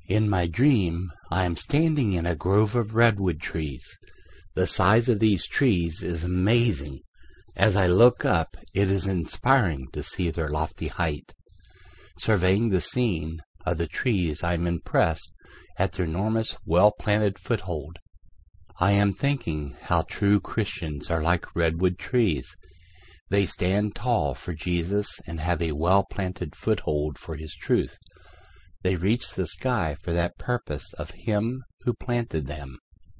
In my dream, I am standing in a grove of redwood trees. The size of these trees is amazing. As I look up, it is inspiring to see their lofty height. Surveying the scene of the trees, I am impressed at their enormous, well-planted foothold. I am thinking how true Christians are like redwood trees. They stand tall for Jesus and have a well-planted foothold for His truth. They reach the sky for that purpose of Him who planted them.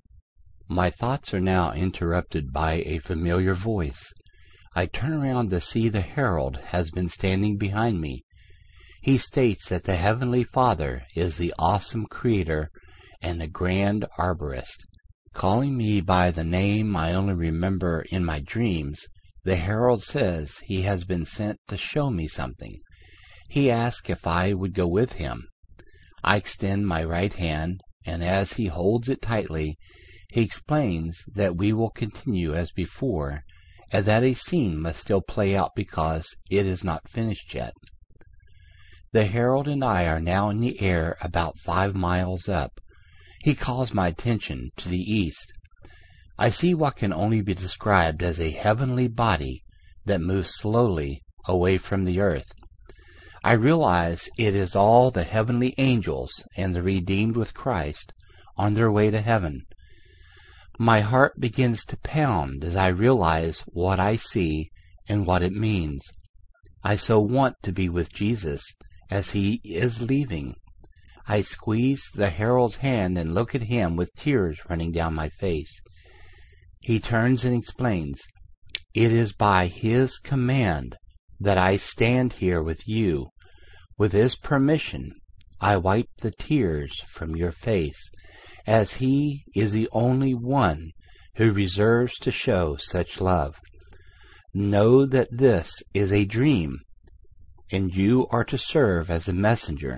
My thoughts are now interrupted by a familiar voice. I turn around to see the herald has been standing behind me. He states that the Heavenly Father is the awesome Creator and the grand arborist. Calling me by the name I only remember in my dreams, the herald says he has been sent to show me something. He asks if I would go with him. I extend my right hand, and as he holds it tightly, he explains that we will continue as before, and that a scene must still play out because it is not finished yet. The herald and I are now in the air about 5 miles up. He calls my attention to the east. I see what can only be described as a heavenly body that moves slowly away from the earth. I realize it is all the heavenly angels and the redeemed with Christ on their way to heaven. My heart begins to pound as I realize what I see and what it means. I so want to be with Jesus as He is leaving. I squeeze the herald's hand and look at him with tears running down my face. He turns and explains, "It is by His command that I stand here with you. With His permission, I wipe the tears from your face, as He is the only one who reserves to show such love. Know that this is a dream, and you are to serve as a messenger.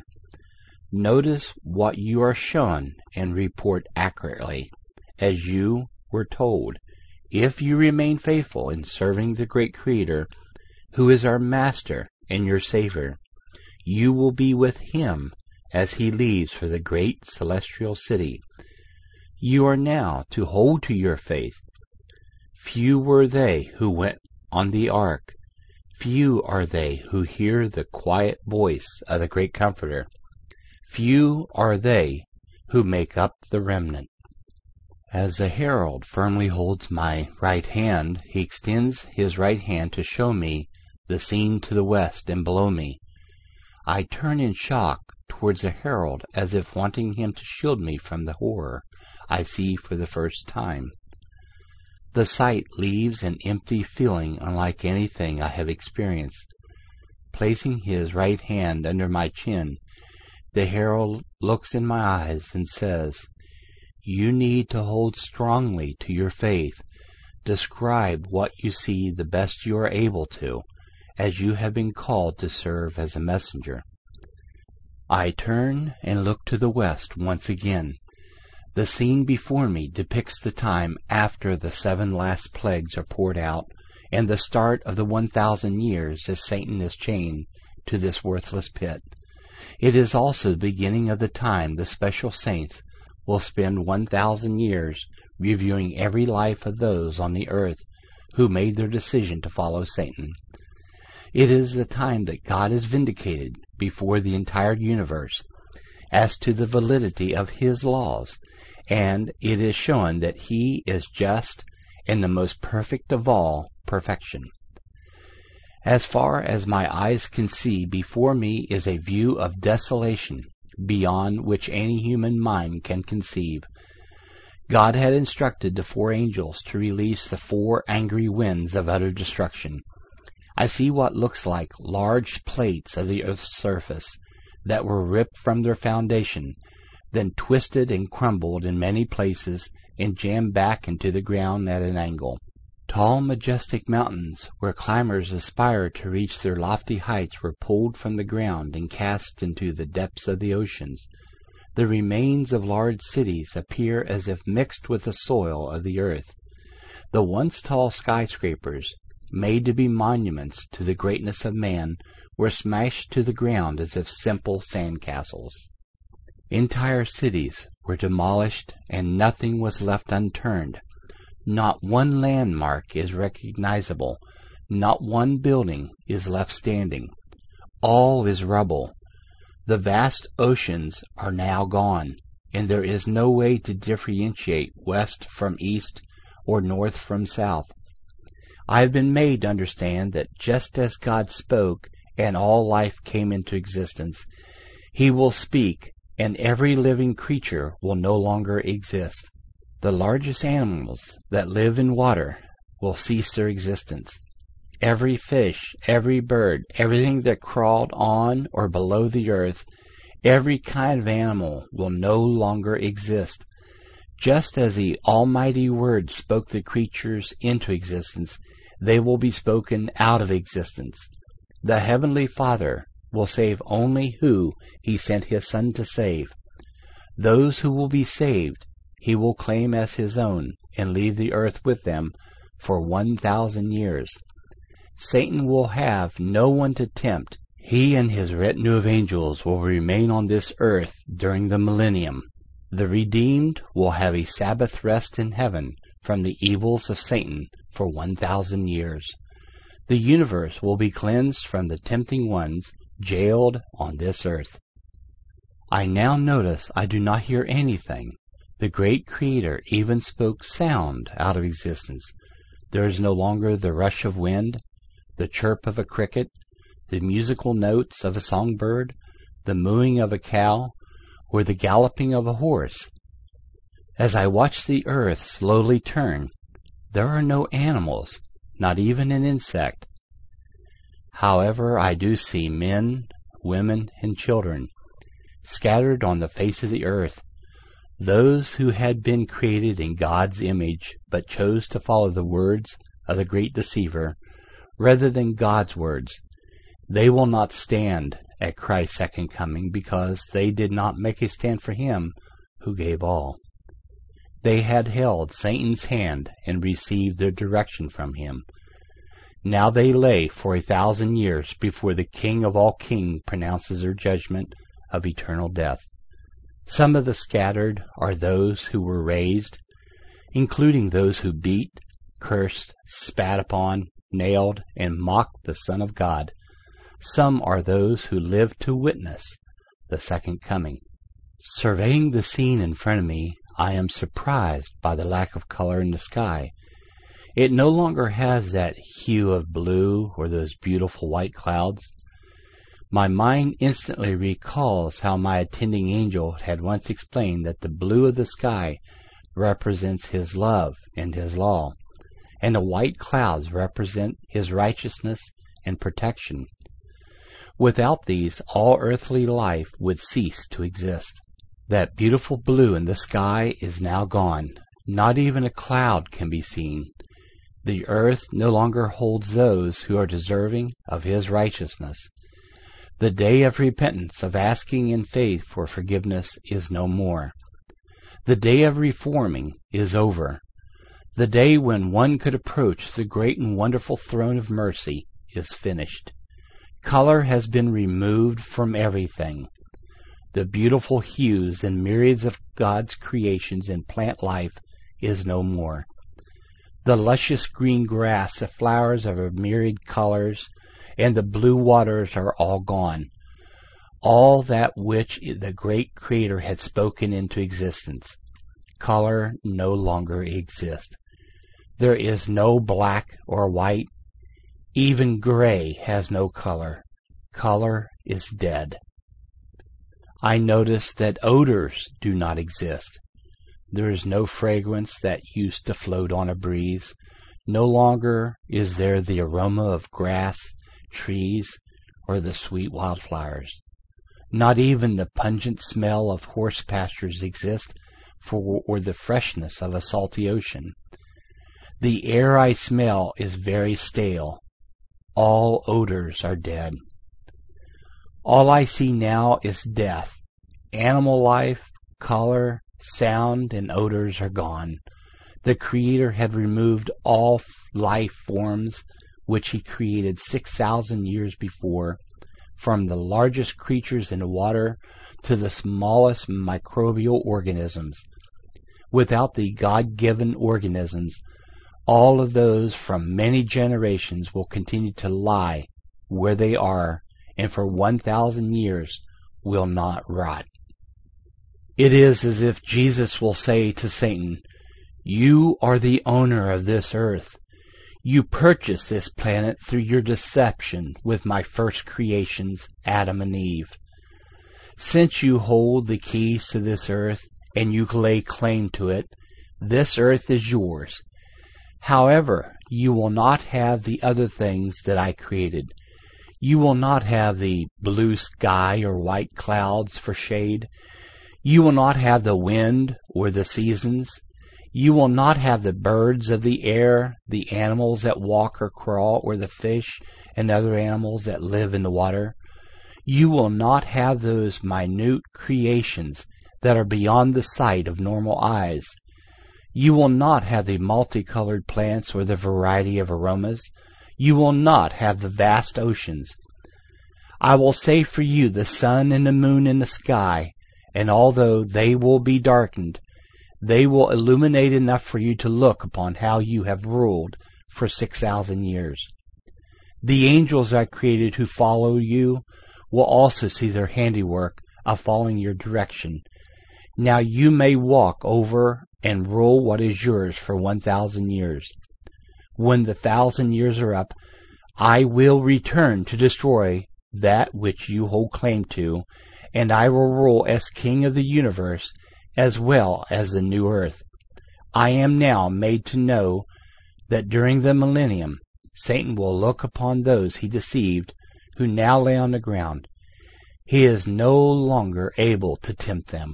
Notice what you are shown and report accurately, as you were told. If you remain faithful in serving the great Creator, who is our Master and your Savior, you will be with Him as He leaves for the great celestial city. You are now to hold to your faith. Few were they who went on the ark. Few are they who hear the quiet voice of the great Comforter. Few are they who make up the remnant." As the herald firmly holds my right hand, he extends his right hand to show me the scene to the west and below me. I turn in shock towards the herald as if wanting him to shield me from the horror I see for the first time. The sight leaves an empty feeling unlike anything I have experienced. Placing his right hand under my chin, the herald looks in my eyes and says, "You need to hold strongly to your faith. Describe what you see the best you are able to, as you have been called to serve as a messenger." I turn and look to the west once again. The scene before me depicts the time after the 7 last plagues are poured out, and the start of the 1,000 years as Satan is chained to this worthless pit. It is also the beginning of the time the special saints will spend 1,000 years reviewing every life of those on the earth who made their decision to follow Satan. It is the time that God is vindicated before the entire universe as to the validity of His laws, and it is shown that He is just and the most perfect of all perfection. As far as my eyes can see, before me is a view of desolation beyond which any human mind can conceive. God had instructed the 4 angels to release the 4 angry winds of utter destruction. I see what looks like large plates of the earth's surface that were ripped from their foundation, then twisted and crumbled in many places and jammed back into the ground at an angle. Tall, majestic mountains, where climbers aspire to reach their lofty heights, were pulled from the ground and cast into the depths of the oceans. The remains of large cities appear as if mixed with the soil of the earth. The once tall skyscrapers, made to be monuments to the greatness of man, were smashed to the ground as if simple sand castles. Entire cities were demolished, and nothing was left unturned. Not one landmark is recognizable. Not one building is left standing. All is rubble. The vast oceans are now gone, and there is no way to differentiate west from east or north from south. I have been made to understand that just as God spoke and all life came into existence, He will speak, and every living creature will no longer exist. The largest animals that live in water will cease their existence. Every fish, every bird, everything that crawled on or below the earth, every kind of animal will no longer exist. Just as the Almighty Word spoke the creatures into existence, they will be spoken out of existence. The Heavenly Father will save only who He sent His Son to save. Those who will be saved, He will claim as His own and leave the earth with them for 1,000 years. Satan will have no one to tempt. He and his retinue of angels will remain on this earth during the millennium. The redeemed will have a Sabbath rest in heaven from the evils of Satan for 1,000 years. The universe will be cleansed from the tempting ones jailed on this earth. I now notice I do not hear anything. The great Creator even spoke sound out of existence. There is no longer the rush of wind, the chirp of a cricket, the musical notes of a songbird, the mooing of a cow, or the galloping of a horse. As I watch the earth slowly turn, there are no animals, not even an insect. However, I do see men, women, and children scattered on the face of the earth, those who had been created in God's image but chose to follow the words of the great deceiver rather than God's words. They will not stand at Christ's second coming because they did not make a stand for Him who gave all. They had held Satan's hand and received their direction from him. Now they lay for 1,000 years before the King of all kings pronounces their judgment of eternal death. Some of the scattered are those who were raised, including those who beat, cursed, spat upon, nailed, and mocked the Son of God. Some are those who lived to witness the second coming. Surveying the scene in front of me, I am surprised by the lack of color in the sky. It no longer has that hue of blue or those beautiful white clouds. My mind instantly recalls how my attending angel had once explained that the blue of the sky represents His love and His law, and the white clouds represent His righteousness and protection. Without these, all earthly life would cease to exist. That beautiful blue in the sky is now gone. Not even a cloud can be seen. The earth no longer holds those who are deserving of His righteousness. The day of repentance, of asking in faith for forgiveness, is no more. The day of reforming is over. The day when one could approach the great and wonderful throne of mercy is finished. Color has been removed from everything. The beautiful hues and myriads of God's creations in plant life is no more. The luscious green grass, the flowers of a myriad colors, and the blue waters are all gone. All that which the great Creator had spoken into existence. Color no longer exists. There is no black or white. Even gray has no color. Color is dead. I notice that odors do not exist. There is no fragrance that used to float on a breeze. No longer is there the aroma of grass, trees, or the sweet wildflowers. Not even the pungent smell of horse pastures exists, or the freshness of a salty ocean. The air I smell is very stale. All odors are dead. All I see now is death. Animal life, color, sound, and odors are gone. The Creator had removed all life forms which He created 6,000 years before, from the largest creatures in the water to the smallest microbial organisms. Without the God-given organisms, all of those from many generations will continue to lie where they are, and for 1,000 years will not rot. It is as if Jesus will say to Satan, "You are the owner of this earth. You purchased this planet through your deception with my first creations, Adam and Eve. Since you hold the keys to this earth and you lay claim to it, this earth is yours. However, you will not have the other things that I created. You will not have the blue sky or white clouds for shade. You will not have the wind or the seasons. You will not have the birds of the air, the animals that walk or crawl, or the fish and other animals that live in the water. You will not have those minute creations that are beyond the sight of normal eyes. You will not have the multicolored plants or the variety of aromas. You will not have the vast oceans. I will save for you the sun and the moon in the sky, and although they will be darkened, they will illuminate enough for you to look upon how you have ruled for 6,000 years. The angels I created who follow you will also see their handiwork of following your direction. Now you may walk over and rule what is yours for 1,000 years. When the 1,000 years are up, I will return to destroy that which you hold claim to, and I will rule as king of the universe as well as the new earth. I am now made to know that during the millennium, Satan will look upon those he deceived who now lay on the ground. He is no longer able to tempt them.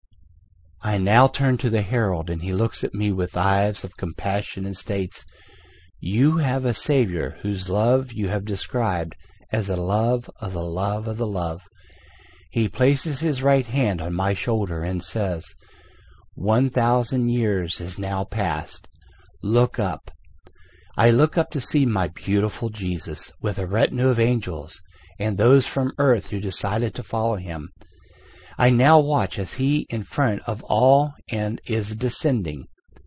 I now turn to the herald, and he looks at me with eyes of compassion and states, "You have a Savior whose love you have described as a love of the love of the love." He places his right hand on my shoulder and says, 1,000 years is now past. Look up. I look up to see my beautiful Jesus with a retinue of angels and those from earth who decided to follow him. I now watch as he in front of all and is descending.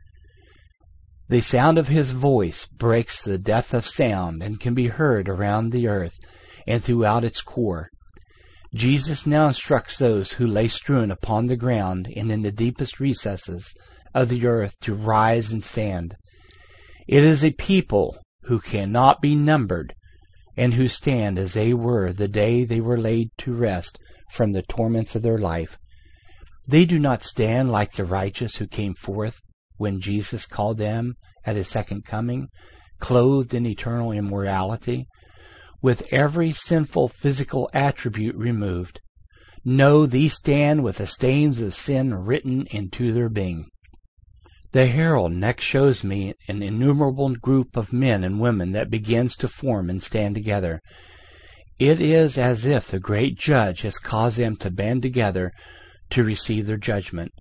The sound of his voice breaks the death of sound and can be heard around the earth and throughout its core. Jesus now instructs those who lay strewn upon the ground and in the deepest recesses of the earth to rise and stand. It is a people who cannot be numbered and who stand as they were the day they were laid to rest from the torments of their life. They do not stand like the righteous who came forth when Jesus called them at his second coming, clothed in eternal immortality, with every sinful physical attribute removed. No, these stand with the stains of sin written into their being. The herald next shows me an innumerable group of men and women that begins to form and stand together. It is as if the great judge has caused them to band together to receive their judgment.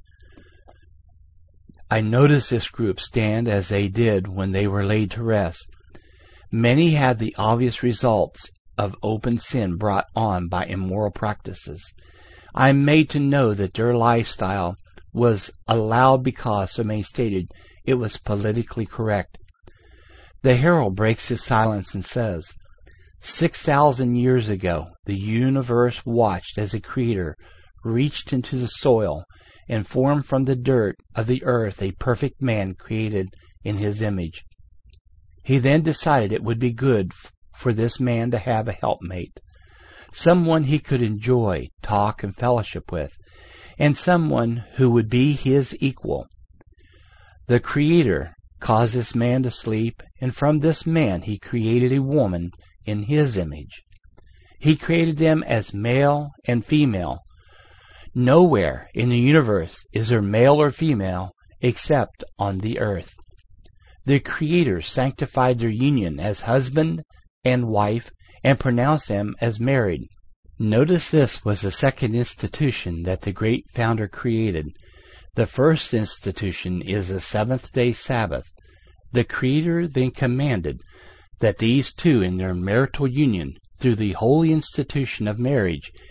I notice this group stand as they did when they were laid to rest. Many had the obvious results of open sin brought on by immoral practices. I am made to know that their lifestyle was allowed because, so many stated, it was politically correct. The herald breaks his silence and says, 6,000 years ago, the universe watched as the Creator reached into the soil and formed from the dirt of the earth a perfect man created in his image. He then decided it would be good for this man to have a helpmate, someone he could enjoy, talk, and fellowship with, and someone who would be his equal. The Creator caused this man to sleep, and from this man he created a woman in his image. He created them as male and female. Nowhere in the universe is there male or female except on the earth. The Creator sanctified their union as husband and wife and pronounced them as married. Notice this was the second institution that the great founder created. The first institution is the seventh-day Sabbath. The Creator then commanded that these two in their marital union, through the holy institution of marriage,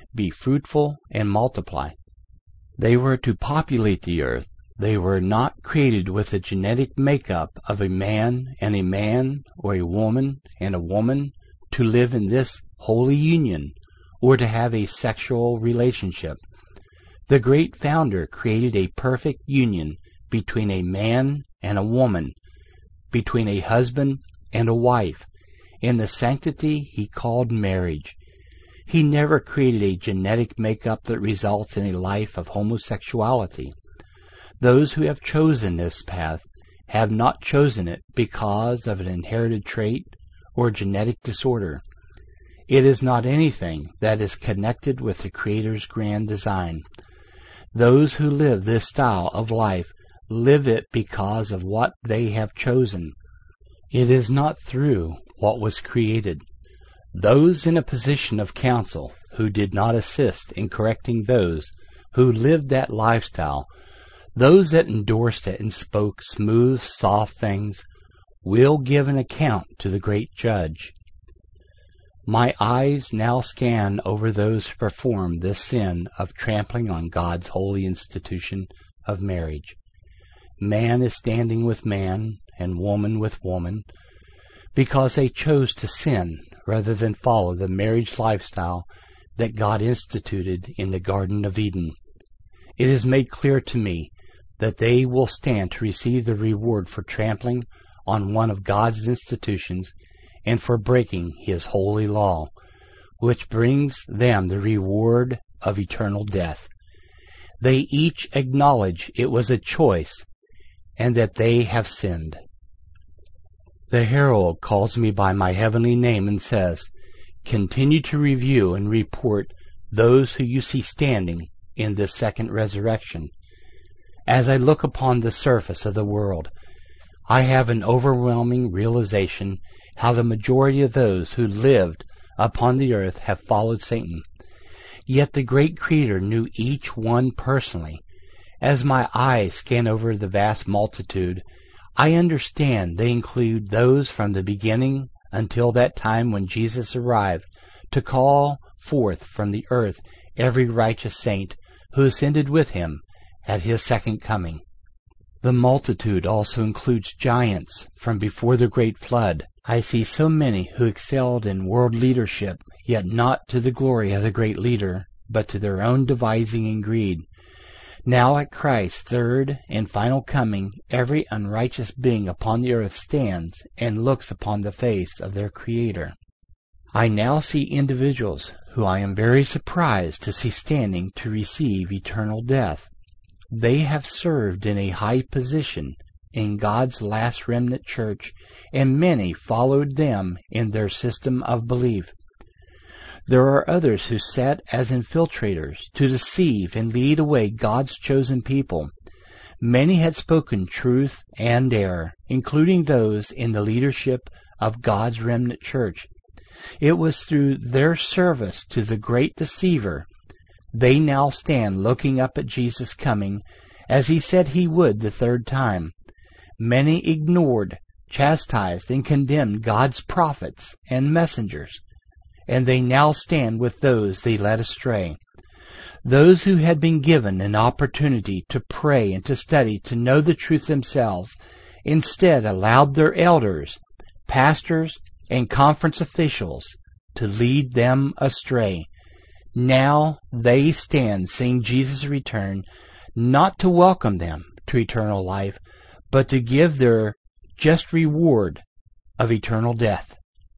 be fruitful and multiply. They were to populate the earth. They were not created with the genetic makeup of a man, or a woman and a woman, to live in this holy union, or to have a sexual relationship. The great founder created a perfect union between a man and a woman, between a husband and a wife, in the sanctity he called marriage. He never created a genetic makeup that results in a life of homosexuality. Those who have chosen this path have not chosen it because of an inherited trait or genetic disorder. It is not anything that is connected with the Creator's grand design. Those who live this style of life live it because of what they have chosen. It is not through what was created. Those in a position of counsel who did not assist in correcting those who lived that lifestyle, those that endorsed it and spoke smooth, soft things, will give an account to the great judge. My eyes now scan over those who perform this sin of trampling on God's holy institution of marriage. Man is standing with man and woman with woman because they chose to sin rather than follow the marriage lifestyle that God instituted in the Garden of Eden. It is made clear to me that they will stand to receive the reward for trampling on one of God's institutions and for breaking His holy law, which brings them the reward of eternal death. They each acknowledge it was a choice and that they have sinned. The herald calls me by my heavenly name and says, "Continue to review and report those who you see standing in this second resurrection." As I look upon the surface of the world, I have an overwhelming realization how the majority of those who lived upon the earth have followed Satan. Yet the great Creator knew each one personally. As my eyes scan over the vast multitude, I understand they include those from the beginning until that time when Jesus arrived to call forth from the earth every righteous saint who ascended with him at his second coming. The multitude also includes giants from before the great flood. I see so many who excelled in world leadership, yet not to the glory of the great leader, but to their own devising and greed. Now at Christ's third and final coming, every unrighteous being upon the earth stands and looks upon the face of their Creator. I now see individuals who I am very surprised to see standing to receive eternal death. They have served in a high position in God's last remnant church, and many followed them in their system of belief. There are others who sat as infiltrators to deceive and lead away God's chosen people. Many had spoken truth and error, including those in the leadership of God's remnant church. It was through their service to the great deceiver they now stand looking up at Jesus coming, as he said he would the third time. Many ignored, chastised, and condemned God's prophets and messengers, and they now stand with those they led astray. Those who had been given an opportunity to pray and to study to know the truth themselves, instead allowed their elders, pastors, and conference officials to lead them astray. Now they stand seeing Jesus return, not to welcome them to eternal life, but to give their just reward of eternal death.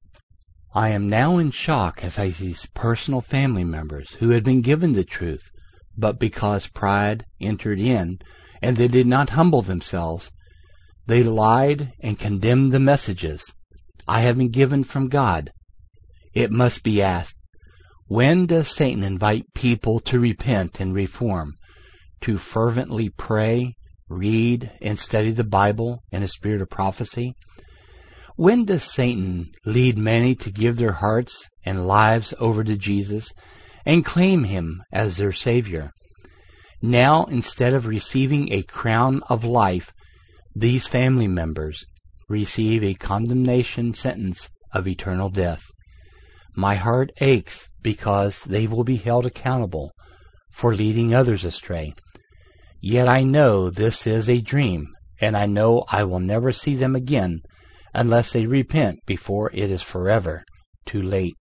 I am now in shock as I see personal family members who had been given the truth, but because pride entered in and they did not humble themselves, they lied and condemned the messages I have been given from God. It must be asked, when does Satan invite people to repent and reform, to fervently pray, read, and study the Bible in a spirit of prophecy? When does Satan lead many to give their hearts and lives over to Jesus and claim Him as their Savior? Now, instead of receiving a crown of life, these family members receive a condemnation sentence of eternal death. My heart aches because they will be held accountable for leading others astray. Yet I know this is a dream, and I know I will never see them again unless they repent before it is forever too late.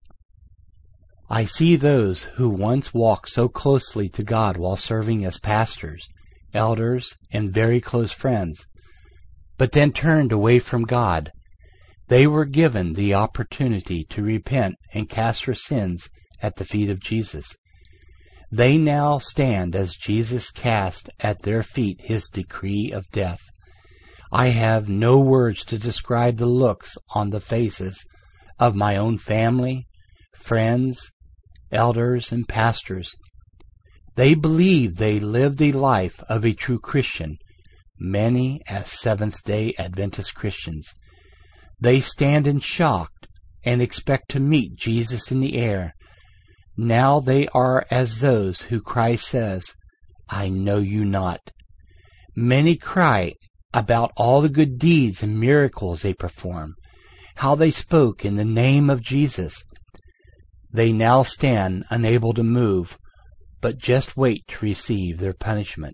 I see those who once walked so closely to God while serving as pastors, elders, and very close friends, but then turned away from God. They were given the opportunity to repent and cast their sins at the feet of Jesus. They now stand as Jesus cast at their feet his decree of death. I have no words to describe the looks on the faces of my own family, friends, elders, and pastors. They believed they lived a life of a true Christian, many as Seventh-day Adventist Christians. They stand in shock and expect to meet Jesus in the air. Now they are as those who Christ says, "I know you not." Many cry about all the good deeds and miracles they perform, how they spoke in the name of Jesus. They now stand unable to move, but just wait to receive their punishment.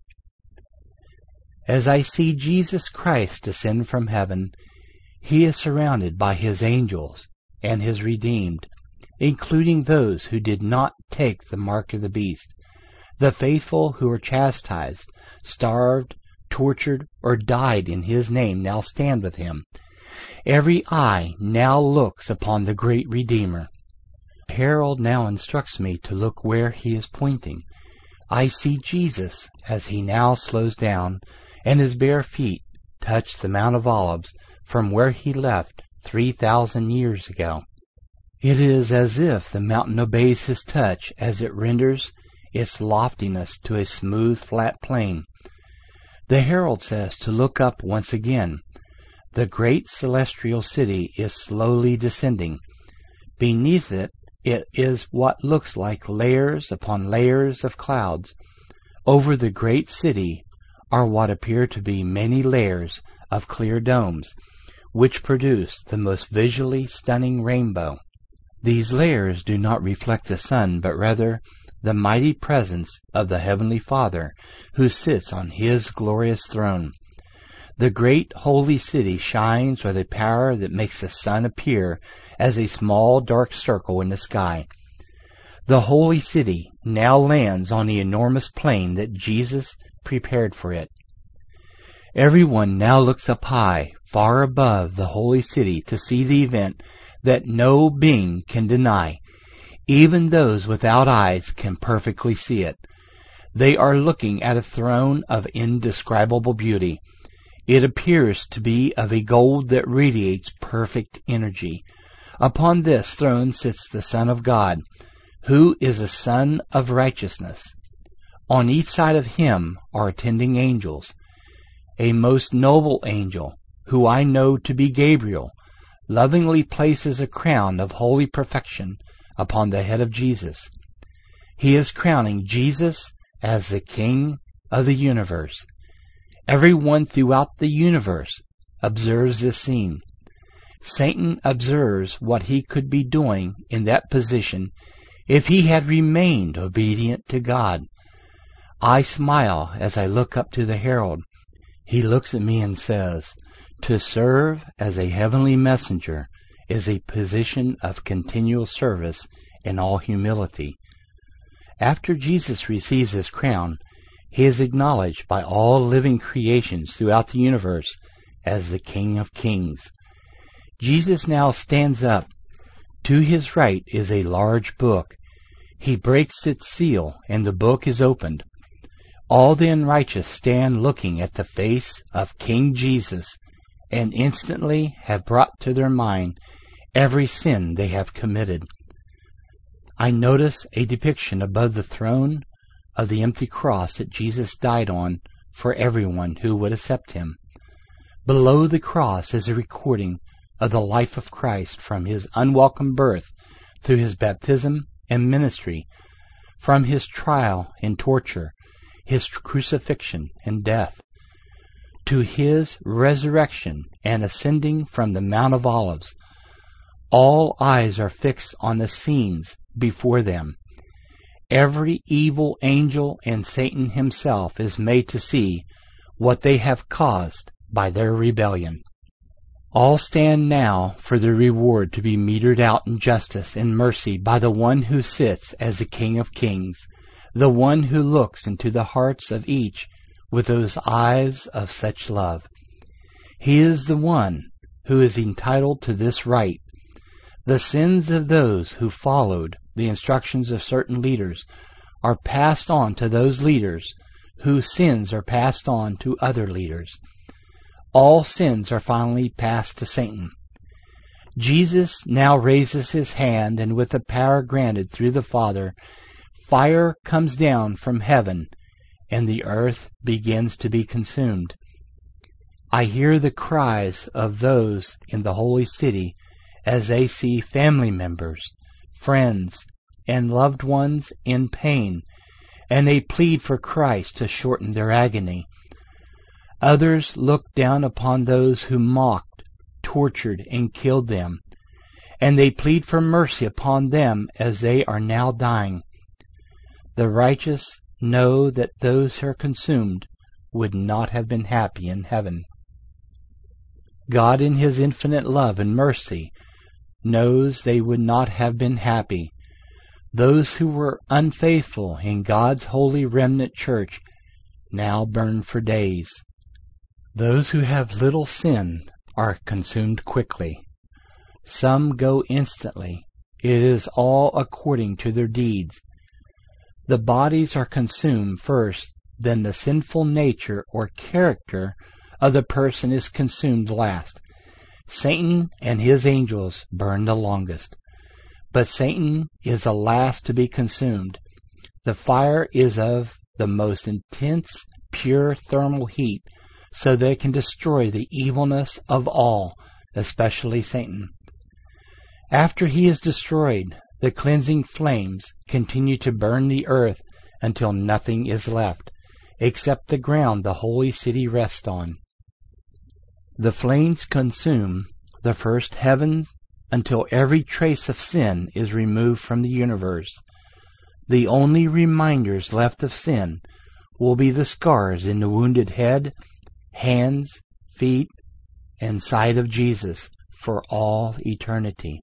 As I see Jesus Christ descend from heaven, he is surrounded by his angels and his redeemed, including those who did not take the mark of the beast. The faithful who were chastised, starved, tortured, or died in his name now stand with him. Every eye now looks upon the great Redeemer. Harold now instructs me to look where he is pointing. I see Jesus as he now slows down, and his bare feet touch the Mount of Olives from where he left 3,000 years ago. It is as if the mountain obeys his touch as it renders its loftiness to a smooth, flat plain. The herald says to look up once again. The great celestial city is slowly descending. Beneath it is what looks like layers upon layers of clouds. Over the great city are what appear to be many layers of clear domes, which produce the most visually stunning rainbow. These layers do not reflect the sun, but rather the mighty presence of the Heavenly Father, who sits on his glorious throne. The great holy city shines with a power that makes the sun appear as a small dark circle in the sky. The holy city now lands on the enormous plain that Jesus prepared for it. Everyone now looks up high, far above the holy city, to see the event that no being can deny. Even those without eyes can perfectly see it. They are looking at a throne of indescribable beauty. It appears to be of a gold that radiates perfect energy. Upon this throne sits the Son of God, who is a Son of righteousness. On each side of him are attending angels. A most noble angel, who I know to be Gabriel, lovingly places a crown of holy perfection upon the head of Jesus. He is crowning Jesus as the King of the universe. Everyone throughout the universe observes this scene. Satan observes what he could be doing in that position if he had remained obedient to God. I smile as I look up to the herald. He looks at me and says, "To serve as a heavenly messenger is a position of continual service in all humility." After Jesus receives his crown, he is acknowledged by all living creations throughout the universe as the King of Kings. Jesus now stands up. To his right is a large book. He breaks its seal, and the book is opened. All the unrighteous stand looking at the face of King Jesus, and instantly have brought to their mind every sin they have committed. I notice a depiction above the throne of the empty cross that Jesus died on for everyone who would accept him. Below the cross is a recording of the life of Christ from his unwelcome birth through his baptism and ministry, from his trial and torture, his crucifixion and death, to his resurrection and ascending from the Mount of Olives. All eyes are fixed on the scenes before them. Every evil angel and Satan himself is made to see what they have caused by their rebellion. All stand now for the reward to be metered out in justice and mercy by the one who sits as the King of Kings, the one who looks into the hearts of each with those eyes of such love. He is the one who is entitled to this right. The sins of those who followed the instructions of certain leaders are passed on to those leaders whose sins are passed on to other leaders. All sins are finally passed to Satan. Jesus now raises his hand, and with the power granted through the Father, fire comes down from heaven, and the earth begins to be consumed. I hear the cries of those in the holy city as they see family members, friends, and loved ones in pain, and they plead for Christ to shorten their agony. Others look down upon those who mocked, tortured, and killed them, and they plead for mercy upon them as they are now dying. The righteous know that those who are consumed would not have been happy in heaven. God, in his infinite love and mercy, knows they would not have been happy. Those who were unfaithful in God's holy remnant church now burn for days. Those who have little sin are consumed quickly. Some go instantly. It is all according to their deeds. The bodies are consumed first, then the sinful nature or character of the person is consumed last. Satan and his angels burn the longest. But Satan is the last to be consumed. The fire is of the most intense, pure thermal heat, so that it can destroy the evilness of all, especially Satan. After he is destroyed, the cleansing flames continue to burn the earth until nothing is left, except the ground the holy city rests on. The flames consume the first heavens until every trace of sin is removed from the universe. The only reminders left of sin will be the scars in the wounded head, hands, feet, and side of Jesus for all eternity.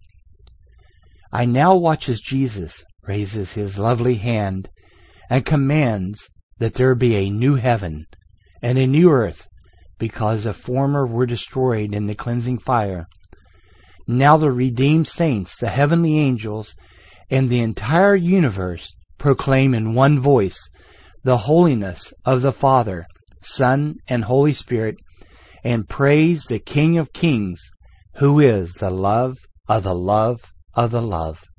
I now watch as Jesus raises his lovely hand and commands that there be a new heaven and a new earth, because the former were destroyed in the cleansing fire. Now the redeemed saints, the heavenly angels, and the entire universe proclaim in one voice the holiness of the Father, Son, and Holy Spirit, and praise the King of Kings, who is the love of the love of the love.